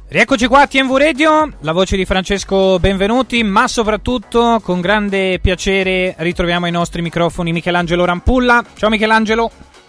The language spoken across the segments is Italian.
Rieccoci qua a TNV Radio, la voce di Francesco Benvenuti, ma soprattutto con grande piacere ritroviamo ai nostri microfoni Michelangelo Rampulla. Ciao Michelangelo.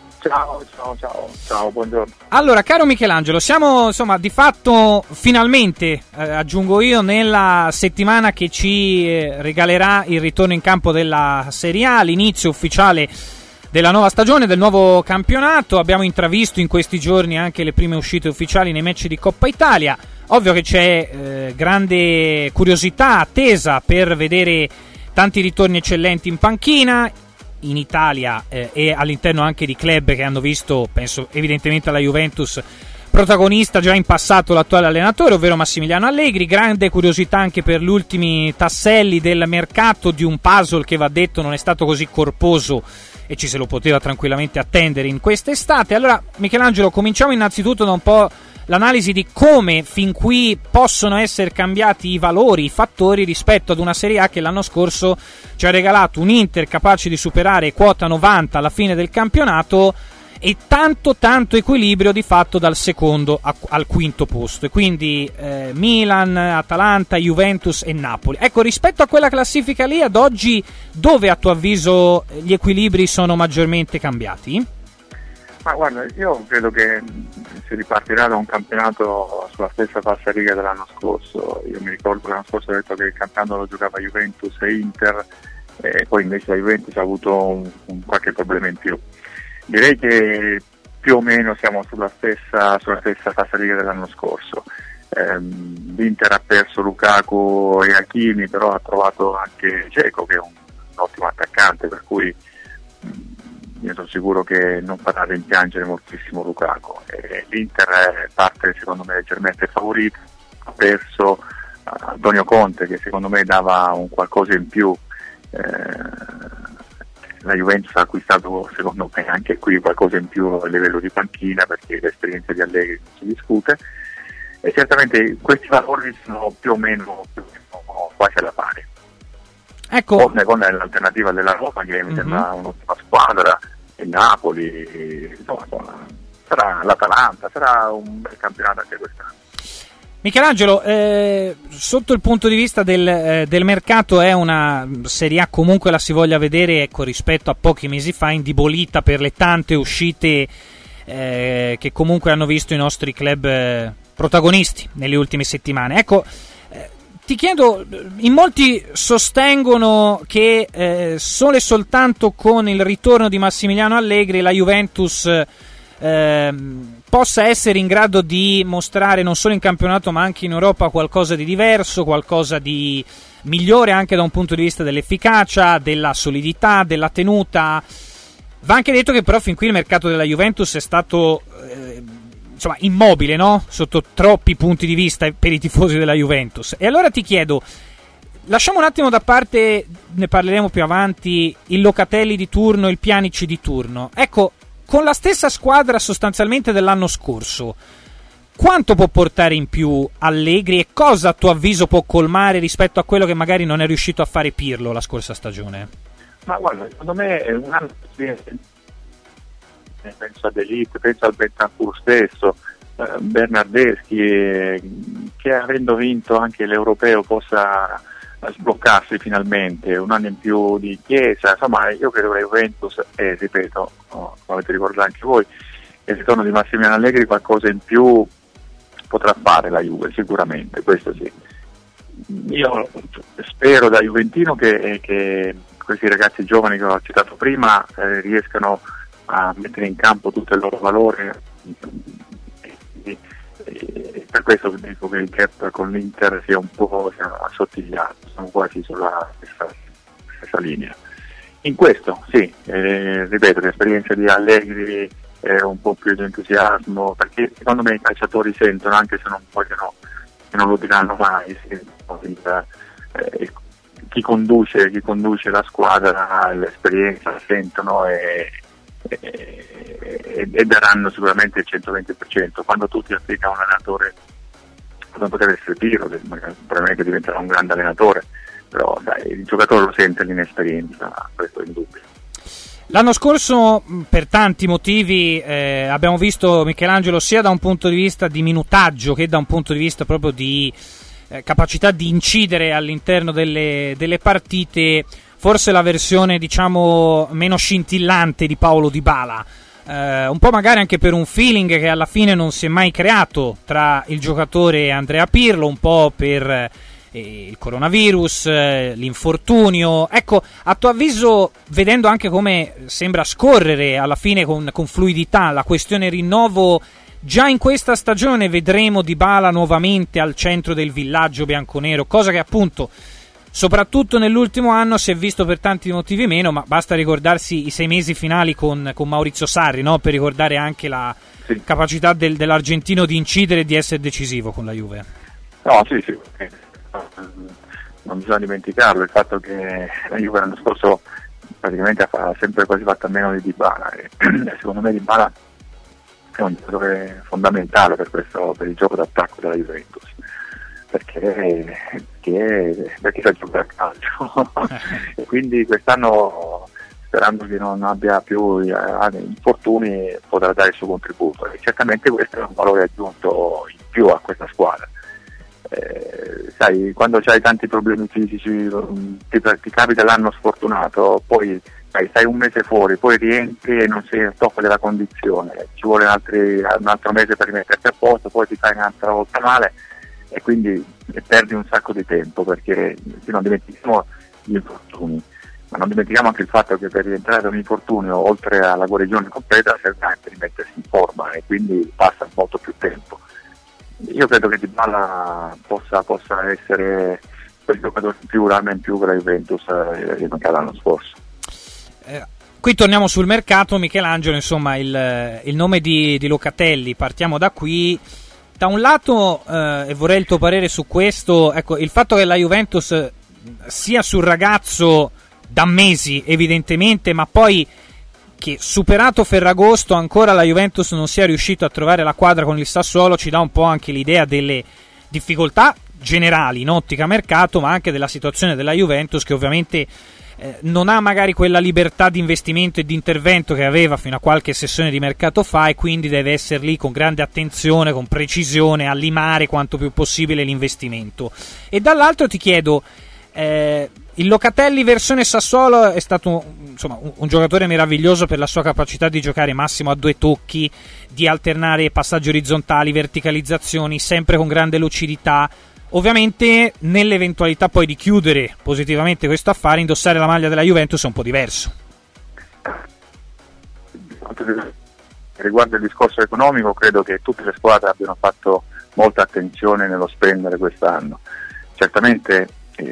Ciao, buongiorno. Allora, caro Michelangelo, siamo di fatto finalmente, aggiungo io, nella settimana che ci regalerà il ritorno in campo della Serie A, l'inizio ufficiale della nuova stagione, del nuovo campionato. Abbiamo intravisto in questi giorni anche le prime uscite ufficiali nei match di Coppa Italia. Ovvio che c'è grande curiosità, attesa per vedere tanti ritorni eccellenti in panchina, in Italia e all'interno anche di club che hanno visto, penso evidentemente alla Juventus, protagonista già in passato l'attuale allenatore, ovvero Massimiliano Allegri. Grande curiosità anche per gli ultimi tasselli del mercato di un puzzle che, va detto, non è stato così corposo e ci se lo poteva tranquillamente attendere in quest'estate. Allora, Michelangelo, cominciamo innanzitutto da un po' l'analisi di come fin qui possono essere cambiati i valori, i fattori rispetto ad una Serie A che l'anno scorso ci ha regalato un Inter capace di superare quota 90 alla fine del campionato e tanto equilibrio di fatto dal secondo al quinto posto, e quindi Milan, Atalanta, Juventus e Napoli. Ecco, rispetto a quella classifica lì, ad oggi dove a tuo avviso gli equilibri sono maggiormente cambiati? Ma guarda, io credo che si ripartirà da un campionato sulla stessa falsariga dell'anno scorso. Io mi ricordo che l'anno scorso ho detto che il campionato lo giocava Juventus e Inter, e poi invece la Juventus ha avuto qualche problema in più. Direi che più o meno siamo sulla stessa falsariga dell'anno scorso. L'Inter ha perso Lukaku e Hakimi, però ha trovato anche Dzeko, che è un ottimo attaccante, per cui io sono sicuro che non farà rimpiangere moltissimo Lukaku. L'Inter parte secondo me leggermente favorito, ha perso Antonio Conte, che secondo me dava un qualcosa in più. La Juventus ha acquistato secondo me anche qui qualcosa in più a livello di panchina, perché l'esperienza di Allegri non si discute, e certamente questi valori sono più o meno quasi alla pari. Ecco, con l'alternativa della Roma, che mi sembra un'ottima squadra, e Napoli, insomma, sarà l'Atalanta, sarà un bel campionato anche quest'anno. Michelangelo, sotto il punto di vista del mercato, è una Serie A, comunque la si voglia vedere, ecco, rispetto a pochi mesi fa, indebolita per le tante uscite che comunque hanno visto i nostri club protagonisti nelle ultime settimane. Ecco, ti chiedo, in molti sostengono che solo e soltanto con il ritorno di Massimiliano Allegri la Juventus possa essere in grado di mostrare non solo in campionato ma anche in Europa qualcosa di diverso, qualcosa di migliore anche da un punto di vista dell'efficacia, della solidità, della tenuta. Va anche detto che però fin qui il mercato della Juventus è stato immobile, no? Sotto troppi punti di vista per i tifosi della Juventus. E allora ti chiedo, lasciamo un attimo da parte, ne parleremo più avanti, il Locatelli di turno, il Pjanic di turno. Ecco, con la stessa squadra sostanzialmente dell'anno scorso, quanto può portare in più Allegri e cosa a tuo avviso può colmare rispetto a quello che magari non è riuscito a fare Pirlo la scorsa stagione? Ma guarda, secondo me è un anno di penso ad Elite, penso al Bentancur stesso, Bernardeschi, che avendo vinto anche l'Europeo possa sbloccarsi finalmente, un anno in più di Chiesa. Insomma, io credo che la Juventus, ripeto, come avete ricordato anche voi, che il ritorno di Massimiliano Allegri qualcosa in più potrà fare la Juve, sicuramente, questo sì. Io spero da juventino che questi ragazzi giovani che ho citato prima riescano a mettere in campo tutto il loro valore, e per questo dico che il gap con l'Inter sia un po' assottigliato, siamo quasi sulla stessa linea. In questo sì, ripeto, l'esperienza di Allegri è un po' più di entusiasmo, perché secondo me i calciatori sentono, anche se non vogliono, che non lo diranno mai, chi conduce la squadra, l'esperienza, sentono e daranno sicuramente il 120%. Quando tutti applicano un allenatore, non potrebbe essere Pirlo, probabilmente diventerà un grande allenatore, però il giocatore lo sente l'inesperienza, questo è indubbio. L'anno scorso, per tanti motivi, abbiamo visto Michelangelo sia da un punto di vista di minutaggio che da un punto di vista proprio di capacità di incidere all'interno delle partite, forse la versione diciamo meno scintillante di Paulo Dybala, un po' magari anche per un feeling che alla fine non si è mai creato tra il giocatore e Andrea Pirlo, un po' per il coronavirus, l'infortunio. Ecco, a tuo avviso, vedendo anche come sembra scorrere alla fine con fluidità la questione rinnovo, già in questa stagione vedremo Dybala nuovamente al centro del villaggio bianconero, cosa che appunto soprattutto nell'ultimo anno si è visto per tanti motivi meno, ma basta ricordarsi i 6 mesi finali con Maurizio Sarri, no? Per ricordare anche la capacità dell'argentino di incidere e di essere decisivo con la Juve. No, sì, non bisogna dimenticarlo, il fatto che la Juve l'anno scorso praticamente ha sempre quasi fatto a meno di Dybala, e secondo me Dybala è un giocatore fondamentale per il gioco d'attacco della Juventus, perché sa giocare a calcio e quindi quest'anno, sperando che non abbia più infortuni, potrà dare il suo contributo, e certamente questo è un valore aggiunto in più a questa squadra. Sai, quando c'hai tanti problemi fisici, ti capita l'anno sfortunato, poi stai un mese fuori, poi rientri e non sei al top della condizione, ci vuole un altro mese per rimetterti a posto, poi ti fai un'altra volta male e quindi perdi un sacco di tempo, perché se non dimentichiamo gli infortuni, ma non dimentichiamo anche il fatto che per rientrare da un infortunio, oltre alla guarigione completa, serve anche rimettersi in forma e quindi passa molto più tempo. Io credo che Dybala possa essere quel giocatore in più, l'arma in più per la Juventus che mancava l'anno scorso. Qui torniamo sul mercato, Michelangelo, insomma il nome di Locatelli, partiamo da qui. Da un lato, e vorrei il tuo parere su questo, ecco, il fatto che la Juventus sia sul ragazzo da mesi evidentemente, ma poi che superato Ferragosto ancora la Juventus non sia riuscito a trovare la quadra con il Sassuolo, ci dà un po' anche l'idea delle difficoltà generali in ottica mercato, ma anche della situazione della Juventus, che ovviamente non ha magari quella libertà di investimento e di intervento che aveva fino a qualche sessione di mercato fa, e quindi deve essere lì con grande attenzione, con precisione, a limare quanto più possibile l'investimento. E dall'altro ti chiedo, il Locatelli versione Sassuolo è stato insomma un giocatore meraviglioso per la sua capacità di giocare massimo a 2 tocchi, di alternare passaggi orizzontali, verticalizzazioni, sempre con grande lucidità. Ovviamente nell'eventualità poi di chiudere positivamente questo affare, indossare la maglia della Juventus è un po' diverso. Riguardo il discorso economico, credo che tutte le squadre abbiano fatto molta attenzione nello spendere quest'anno. Certamente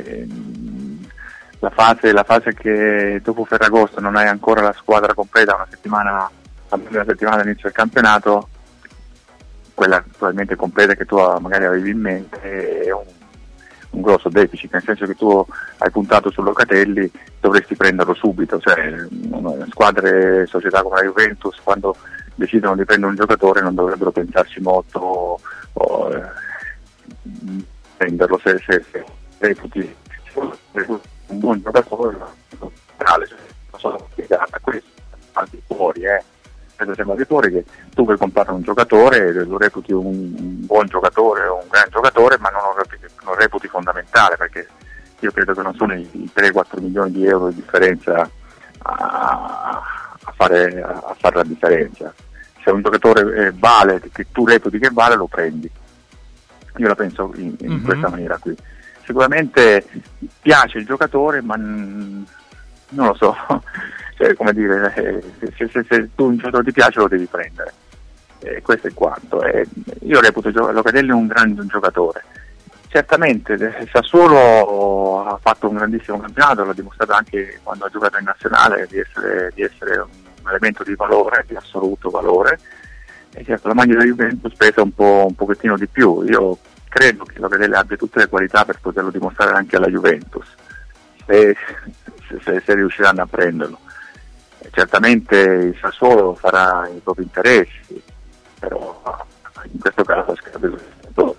la fase che dopo Ferragosto non hai ancora la squadra completa, una settimana all'inizio del campionato, quella probabilmente completa che tu magari avevi in mente, è un grosso deficit, nel senso che tu hai puntato su Locatelli, dovresti prenderlo subito, cioè squadre, società come la Juventus, quando decidono di prendere un giocatore non dovrebbero pensarci molto o prenderlo se reputi un buon giocatore, non so spiegata questo, al di fuori, sembra di fuori che tu puoi comprare un giocatore, lo reputi un buon giocatore o un gran giocatore, ma non lo reputi fondamentale, perché io credo che non sono i 3-4 milioni di euro di differenza a fare la differenza. Se un giocatore vale, che tu reputi che vale, lo prendi. Io la penso in questa maniera qui. Sicuramente piace il giocatore, ma non lo so, cioè, come dire, se tu un giocatore ti piace lo devi prendere, questo è quanto. Io reputo Locatelli un gran giocatore. Certamente Sassuolo ha fatto un grandissimo campionato, l'ha dimostrato anche quando ha giocato in nazionale di essere un elemento di valore, di assoluto valore, e certo la maglia della Juventus pesa un pochettino di più. Io credo che Locatelli abbia tutte le qualità per poterlo dimostrare anche alla Juventus, se riusciranno a prenderlo. Certamente il Sassuolo farà i propri interessi, però in questo caso scade il giocatore,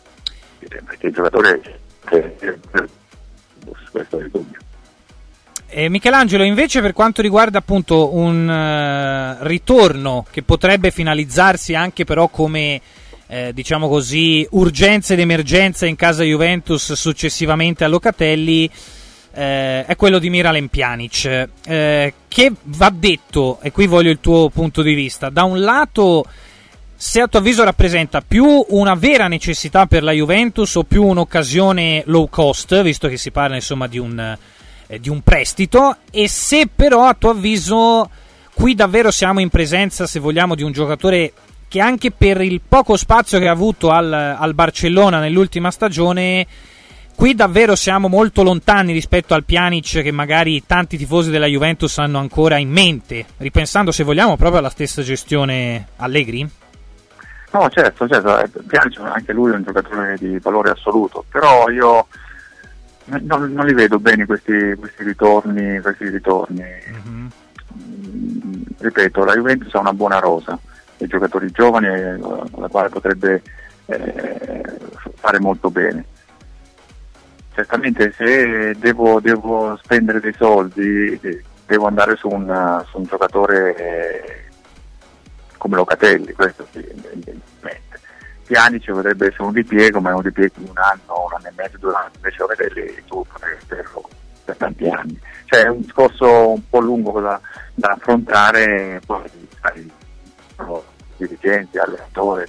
perché il giocatore questo è il dubbio. Michelangelo, invece, per quanto riguarda appunto un ritorno che potrebbe finalizzarsi anche però come diciamo così urgenza ed emergenza in casa Juventus successivamente a Locatelli, è quello di Miralem Pjanic, che va detto, e qui voglio il tuo punto di vista, da un lato, se a tuo avviso rappresenta più una vera necessità per la Juventus o più un'occasione low cost, visto che si parla insomma di un prestito, e se però a tuo avviso qui davvero siamo in presenza, se vogliamo, di un giocatore che anche per il poco spazio che ha avuto al Barcellona nell'ultima stagione, qui davvero siamo molto lontani rispetto al Pjanic che magari tanti tifosi della Juventus hanno ancora in mente, ripensando, se vogliamo, proprio alla stessa gestione Allegri? No, certo, Pjanic anche lui è un giocatore di valore assoluto, però io non li vedo bene questi ritorni. Mm-hmm. Ripeto, la Juventus ha una buona rosa di giocatori giovani la quale potrebbe fare molto bene. Certamente se devo spendere dei soldi devo andare su un giocatore come Locatelli, questo sì, evidentemente. Pjanic potrebbe essere un ripiego, ma è un ripiego di un anno e mezzo, 2 anni, invece Locatelli tu potresti farlo per tanti anni. Cioè è un discorso un po' lungo da affrontare, poi dirigenti, allenatori,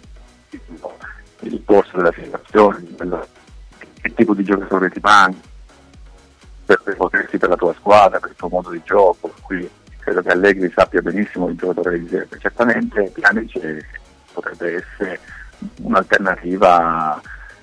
il corso della situazione, che tipo di giocatore ti manca per potersi per la tua squadra, per il tuo modo di gioco. Qui credo che Allegri sappia benissimo il giocatore che serve. Certamente Pjanic potrebbe essere un'alternativa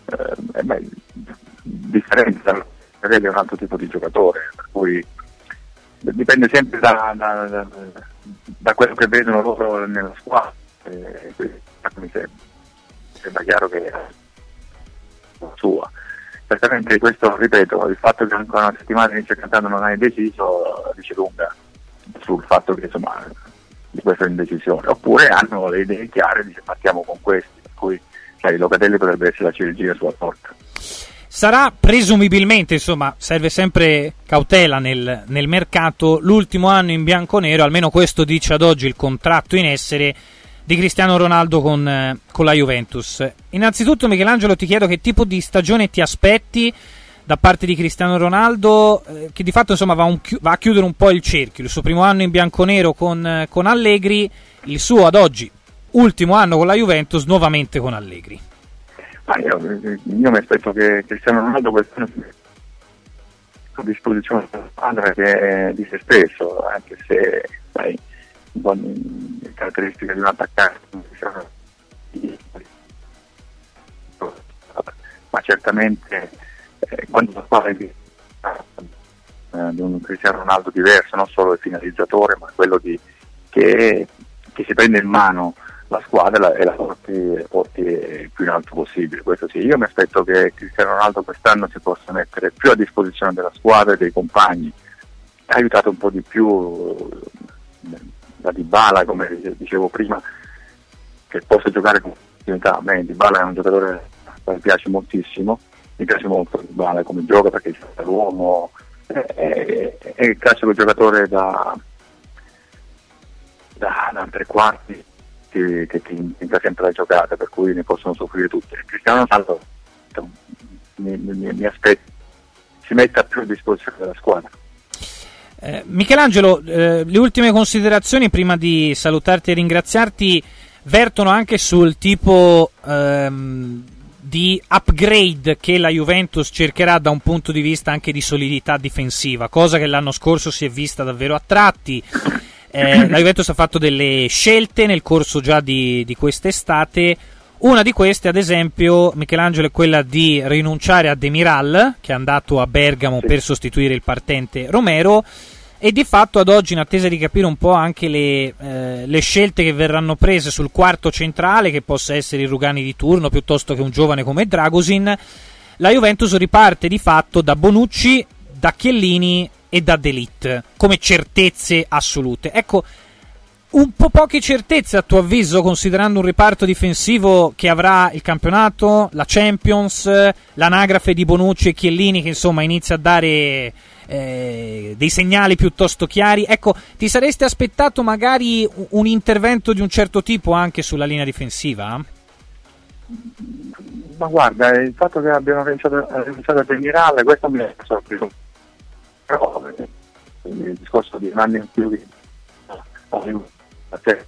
differente è un altro tipo di giocatore, per cui dipende sempre da quello che vedono loro nella squadra. Mi sembra chiaro che è la sua. Certamente questo, ripeto, il fatto che ancora una settimana inizia cantando non hai deciso dice lunga sul fatto che insomma di questa indecisione, oppure hanno le idee chiare e dice partiamo con questi, per cui Locatelli potrebbe essere la ciliegina sulla torta. Sarà presumibilmente, insomma, serve sempre cautela nel mercato, l'ultimo anno in bianconero, almeno questo dice ad oggi il contratto in essere di Cristiano Ronaldo con la Juventus. Innanzitutto, Michelangelo, ti chiedo che tipo di stagione ti aspetti da parte di Cristiano Ronaldo, che di fatto insomma va a chiudere un po' il cerchio, il suo primo anno in bianconero con Allegri, il suo ad oggi ultimo anno con la Juventus nuovamente con Allegri. Io mi aspetto che Cristiano Ronaldo quest'anno sia a disposizione della squadra che è di se stesso, anche se le caratteristiche di un attaccante, ma certamente quando la squadra è di un Cristiano Ronaldo diverso, non solo il finalizzatore, ma quello che si prende in mano la squadra e la porti più in alto possibile. Questo sì, io mi aspetto che Cristiano Ronaldo quest'anno si possa mettere più a disposizione della squadra e dei compagni, ha aiutato un po' di più da Dybala, come dicevo prima, che possa giocare con continuità. A me Dybala è un giocatore che mi piace moltissimo, mi piace molto Dybala come gioca, perché è l'uomo, è il classico giocatore da tre quarti che entra sempre la giocata, per cui ne possono soffrire tutte. Cristiano Ronaldo mi aspetto si metta più a disposizione della squadra. Michelangelo, le ultime considerazioni prima di salutarti e ringraziarti vertono anche sul tipo di upgrade che la Juventus cercherà da un punto di vista anche di solidità difensiva, cosa che l'anno scorso si è vista davvero a tratti. La Juventus ha fatto delle scelte nel corso già di quest'estate. Una di queste, ad esempio, Michelangelo, è quella di rinunciare a Demiral, che è andato a Bergamo per sostituire il partente Romero, e di fatto ad oggi, in attesa di capire un po' anche le scelte che verranno prese sul quarto centrale, che possa essere il Rugani di turno piuttosto che un giovane come Dragosin, la Juventus riparte di fatto da Bonucci, da Chiellini e da De Ligt come certezze assolute. Ecco, un po' poche certezze a tuo avviso, considerando un reparto difensivo che avrà il campionato, la Champions, l'anagrafe di Bonucci e Chiellini che insomma inizia a dare dei segnali piuttosto chiari. Ecco, ti saresti aspettato magari un intervento di un certo tipo anche sulla linea difensiva? Ma guarda, il fatto che abbiamo pensato a Demiral, questo mi è sorpreso. Però il discorso di un anno in più a te.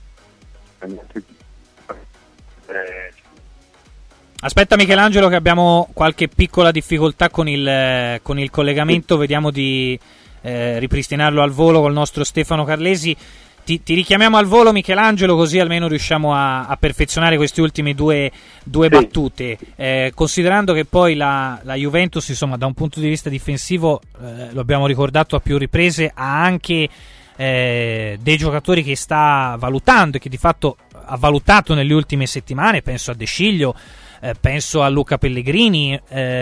Aspetta Michelangelo che abbiamo qualche piccola difficoltà con il collegamento, vediamo di ripristinarlo al volo col nostro Stefano Carlesi. Ti richiamiamo al volo Michelangelo, così almeno riusciamo a perfezionare queste ultime due battute, considerando che poi la Juventus insomma da un punto di vista difensivo, lo abbiamo ricordato a più riprese, ha anche dei giocatori che sta valutando e che di fatto ha valutato nelle ultime settimane, penso a De Sciglio, penso a Luca Pellegrini,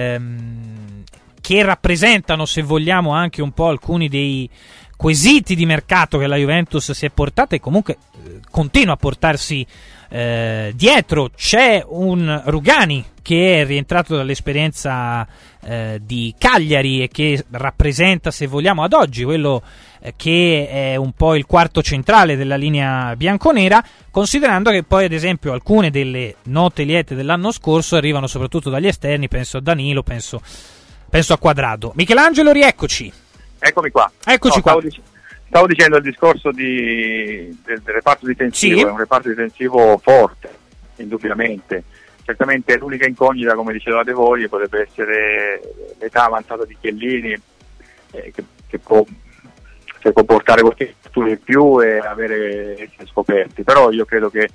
che rappresentano, se vogliamo, anche un po' alcuni dei quesiti di mercato che la Juventus si è portata e comunque continua a portarsi dietro. C'è un Rugani che è rientrato dall'esperienza di Cagliari e che rappresenta, se vogliamo, ad oggi quello che è un po' il quarto centrale della linea bianconera, considerando che poi ad esempio alcune delle note liete dell'anno scorso arrivano soprattutto dagli esterni, penso a Danilo, penso a Quadrado. Michelangelo, rieccoci. Eccomi qua. Eccoci qua. Stavo dicendo il discorso del reparto difensivo, sì. È un reparto difensivo forte, indubbiamente. Certamente l'unica incognita, come dicevate voi, potrebbe essere l'età avanzata di Chiellini, che può portare qualche fattura in più e essere scoperti. Però io credo che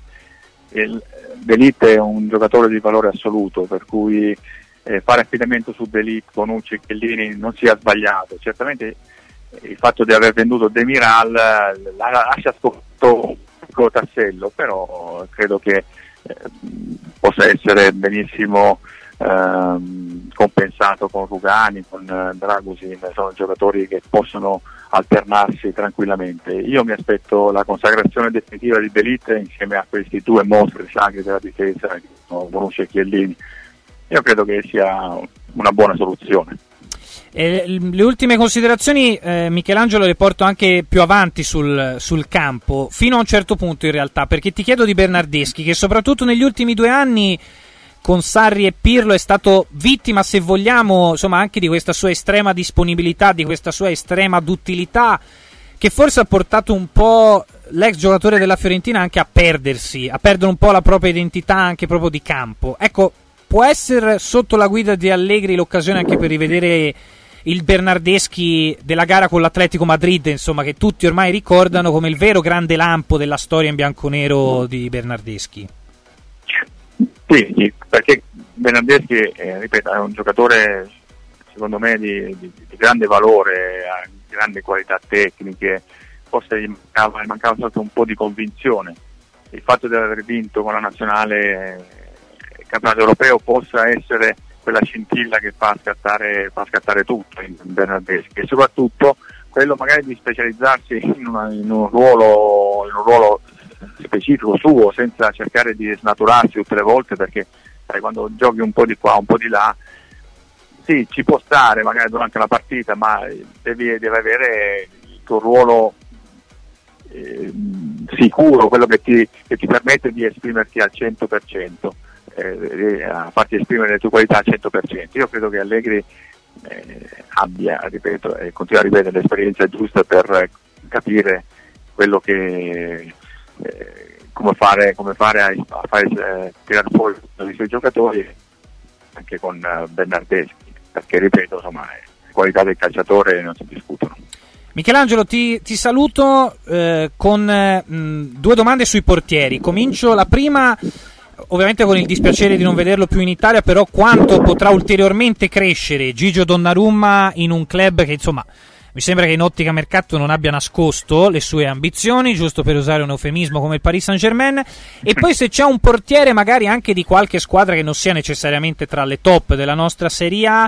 De Ligt è un giocatore di valore assoluto, per cui fare affidamento su De Ligt, Bonucci e Chiellini non sia sbagliato. Certamente il fatto di aver venduto Demiral lascia scoperto un piccolo tassello, però credo che possa essere benissimo compensato con Rugani, con Dragusin. Sono giocatori che possono alternarsi tranquillamente. Io mi aspetto la consacrazione definitiva di De Ligt insieme a questi due mostri sacri della difesa che sono Bonucci e Chiellini. Io credo che sia una buona soluzione. Le ultime considerazioni, Michelangelo, le porto anche più avanti sul campo, fino a un certo punto in realtà, perché ti chiedo di Bernardeschi, che soprattutto negli ultimi 2 anni con Sarri e Pirlo è stato vittima, se vogliamo, insomma, anche di questa sua estrema disponibilità, di questa sua estrema duttilità, che forse ha portato un po' l'ex giocatore della Fiorentina anche a perdere un po' la propria identità anche proprio di campo. Ecco, può essere sotto la guida di Allegri l'occasione anche per rivedere il Bernardeschi della gara con l'Atletico Madrid, insomma, che tutti ormai ricordano come il vero grande lampo della storia in bianconero di Bernardeschi. Sì, perché Bernardeschi, ripeto, è un giocatore secondo me di grande valore, ha grandi qualità tecniche, forse gli mancava stato un po' di convinzione. Il fatto di aver vinto con la nazionale il campionato europeo possa essere quella scintilla che fa scattare tutto in Bernardeschi, e soprattutto quello magari di specializzarsi in un ruolo specifico suo, senza cercare di snaturarsi tutte le volte, perché quando giochi un po' di qua, un po' di là, sì, ci può stare magari durante la partita, ma devi avere il tuo ruolo sicuro, quello che ti permette di esprimerti al 100%, a farti esprimere le tue qualità al 100%. Io credo che Allegri abbia, ripeto, e continua a ripetere, l'esperienza giusta per capire quello che come fare a fare tirare fuori i suoi giocatori, anche con Bernardeschi, perché ripeto, insomma, le qualità del calciatore non si discutono. Michelangelo, ti saluto con 2 domande sui portieri. Comincio la prima, ovviamente con il dispiacere di non vederlo più in Italia, però quanto potrà ulteriormente crescere Gigio Donnarumma in un club che, insomma, mi sembra che in ottica mercato non abbia nascosto le sue ambizioni, giusto per usare un eufemismo, come il Paris Saint-Germain, e poi se c'è un portiere magari anche di qualche squadra che non sia necessariamente tra le top della nostra Serie A,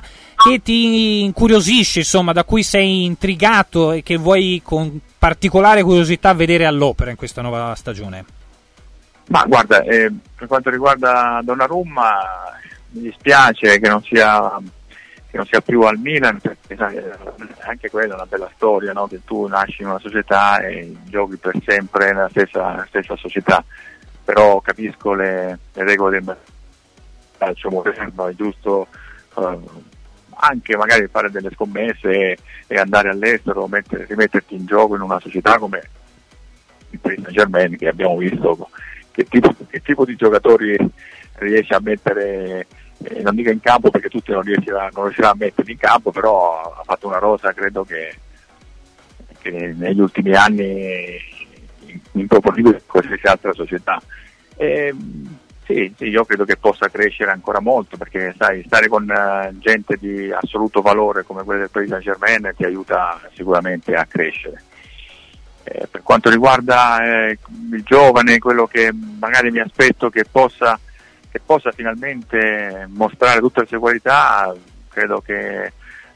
che ti incuriosisce, insomma, da cui sei intrigato e che vuoi con particolare curiosità vedere all'opera in questa nuova stagione? Ma guarda, per quanto riguarda Donnarumma, mi dispiace che non sia più al Milan, perché sai, anche quella è una bella storia, no? Che tu nasci in una società e giochi per sempre nella stessa società, però capisco le regole del calcio moderno, è giusto anche magari fare delle scommesse e andare all'estero, rimetterti in gioco in una società come il Paris Saint-Germain, che abbiamo visto che tipo di giocatori riesce a mettere, non dico in campo perché tutti non riuscirà a metterli in campo, però ha fatto una rosa, credo che negli ultimi anni improponibile in qualsiasi altra società. Sì, io credo che possa crescere ancora molto, perché sai, stare con gente di assoluto valore come quella del Paris Saint-Germain ti aiuta sicuramente a crescere. Per quanto riguarda il giovane, quello che magari mi aspetto che possa finalmente mostrare tutte le sue qualità, credo che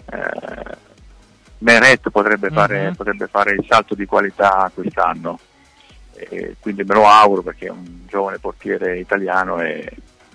Meret potrebbe fare il salto di qualità quest'anno, quindi me lo auguro, perché è un giovane portiere italiano e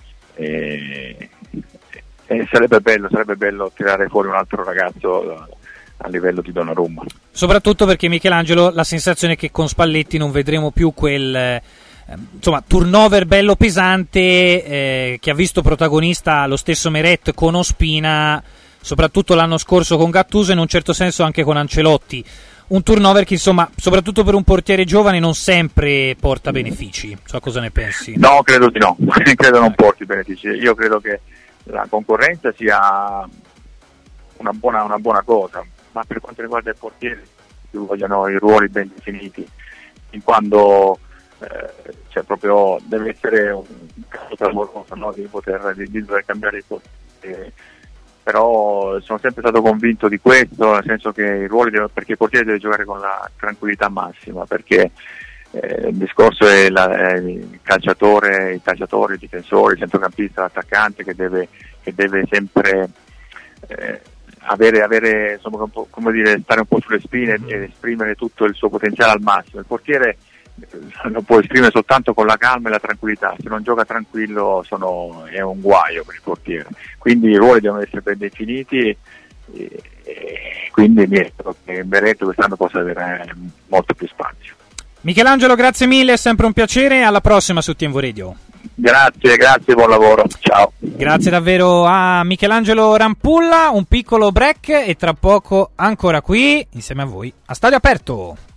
sarebbe bello tirare fuori un altro ragazzo a livello di Donnarumma. Soprattutto perché, Michelangelo, la sensazione è che con Spalletti non vedremo più quel turnover bello pesante che ha visto protagonista lo stesso Meret con Ospina, soprattutto l'anno scorso con Gattuso e in un certo senso anche con Ancelotti. Un turnover che, insomma, soprattutto per un portiere giovane non sempre porta benefici. So cosa ne pensi? No, credo di no, credo non porti benefici. Io credo che la concorrenza sia una buona cosa, ma per quanto riguarda il portiere vogliono i ruoli ben definiti, in quando proprio deve essere un caso clamoroso, no? di dover cambiare il portiere. Però sono sempre stato convinto di questo, nel senso che i ruoli perché il portiere deve giocare con la tranquillità massima, perché il discorso è il calciatore, i calciatori, i difensori, il centrocampista, l'attaccante che deve sempre avere insomma, come dire, stare un po' sulle spine ed esprimere tutto il suo potenziale al massimo. Il portiere lo può esprimere soltanto con la calma e la tranquillità, se non gioca tranquillo è un guaio per il portiere, quindi i ruoli devono essere ben definiti e quindi mi aspetto che Beretto quest'anno possa avere molto più spazio. Michelangelo, grazie mille, è sempre un piacere, alla prossima su TMV Radio. Grazie, buon lavoro, ciao. Grazie davvero a Michelangelo Rampulla, un piccolo break e tra poco ancora qui insieme a voi a Stadio Aperto.